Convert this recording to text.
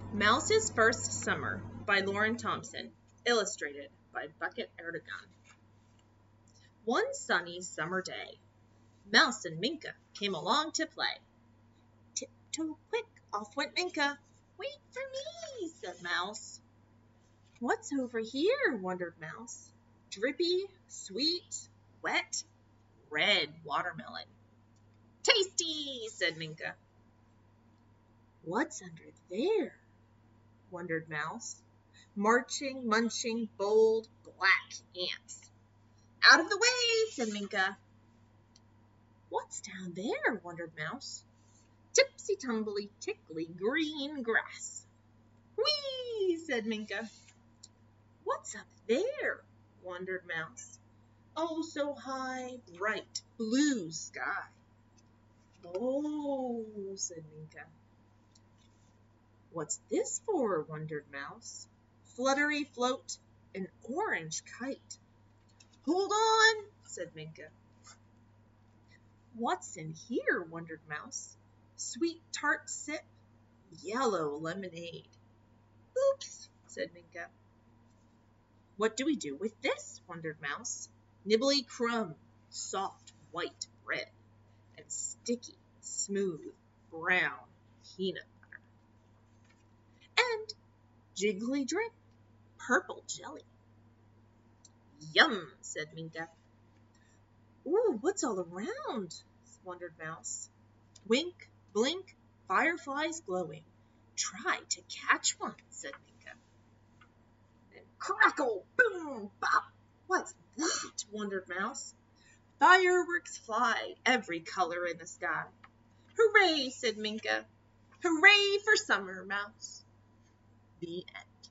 Mouse's First Summer by Lauren Thompson, illustrated by Bucket Erdogan. One sunny summer day, Mouse and Minka came along to play. Tiptoe quick, off went Minka. Wait for me, said Mouse. What's over here, wondered Mouse. Drippy, sweet, wet, red watermelon. Tasty, said Minka. What's under there? Wondered Mouse. Marching, munching, bold, black ants. Out of the way, said Minka. What's down there? Wondered Mouse. Tipsy, tumbly, tickly, green grass. Whee, said Minka. What's up there? Wondered Mouse. Oh, so high, bright, blue sky. Oh, said Minka. What's this for? Wondered Mouse. Fluttery float, an orange kite. Hold on, said Minka. What's in here? Wondered Mouse. Sweet tart sip, yellow lemonade. Oops, said Minka. What do we do with this? Wondered Mouse. Nibbly crumb, soft white bread, and sticky, smooth, brown peanut butter. And jiggly drip, purple jelly. Yum, said Minka. Ooh, what's all around? Wondered Mouse. Wink, blink, fireflies glowing. Try to catch one, said Minka. And crackle, boom, bop. What's that? Wondered Mouse. Fireworks fly, every color in the sky. Hooray, said Minka. Hooray for summer, Mouse. The end.